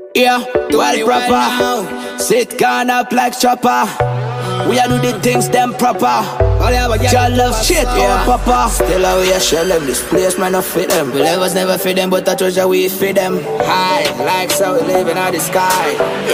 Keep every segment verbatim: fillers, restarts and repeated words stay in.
Yeah, well proper. Sit gone up like chopper. We a do the things them proper. Y'all love shit, yeah, papa. Still how we a shell them. This place man not fit them. The levels never fit them, but I treasure we fit them. High, like so we living out the sky.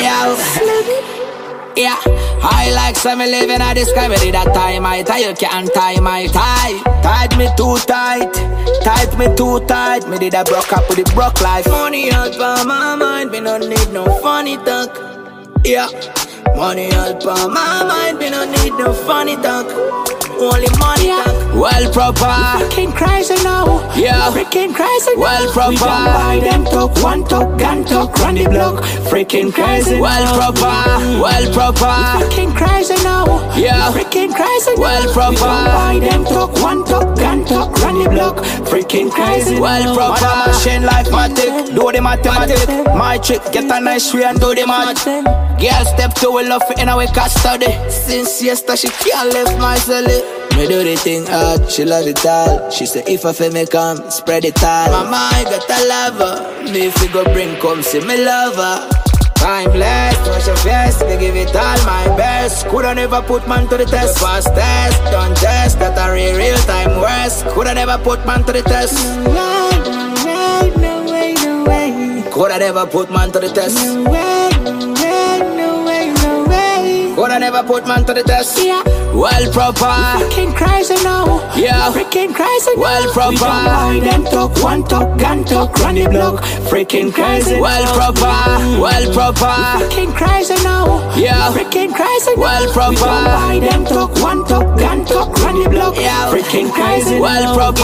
Yeah. Yeah, I like some living at the sky. Me did that tie my tie, you can't tie my tie. Tied me too tight, tight me too tight. Me did that broke up with the broke life. Money out for my mind, me no need no funny talk. Yeah, money out for my mind, me no need no funny talk. Only money yeah. talk. Well proper. Freaking crazy now. Yeah. Freaking crazy now. Well proper. We don't buy them talk, one talk, gun talk, run the block. Freaking crazy. Well now. proper. Well proper. Freaking crazy now. Yeah. Freaking crazy now. Well proper. We don't buy them talk, one talk, gun talk, run the block. Freaking crazy. Well now. proper. Machine like matic, do the mathematic. My chick get a nice way and do the math. Girl step to a love in our custody. Since yesterday she can't left my celly. Me do the thing hard, she love it all. She say if I feel me come, spread it all. Mama, I got a lover. Me if you go bring, come see me lover. Time blessed, wash your face, me give it all my best. Coulda never put man to the test. The fastest, don't test, that a real, real time worst. Coulda never put man to the test. No, no, no way, no way. Coulda never put man to the test. No way, no way, no way, no way. Coulda never put man to the test. Yeah. Well proper. Freaking crazy now. Yeah. Freaking crazy now. Well proper. We don't buy them talk, one talk, gun talk, run the block. Freaking crazy. Well proper. Well proper. Freaking crazy now. Yeah. Freaking crazy now. Well proper. We don't buy them talk, one talk, gun talk, run the block. Yeah. Freaking crazy. Well now. proper.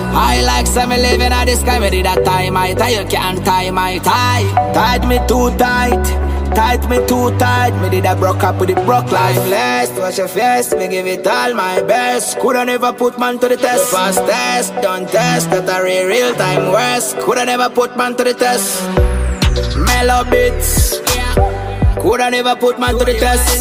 I like some living at the sky. Me did that tie my tie, you can't tie my tie. Tied me too tight. Tight me too tight, me did a broke up with the broke life. Blessed, wash your face, me give it all my best. Coulda never put man to the test. The fastest, don't test, that a real, real time worst. Coulda never put man to the test. Mellow bits, coulda never put man to the test.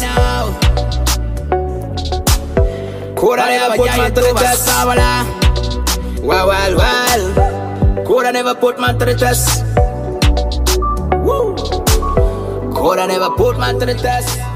Coulda never put man to the test. Well, well, well, coulda never put man to the test. Woo. Coulda never put man to the test.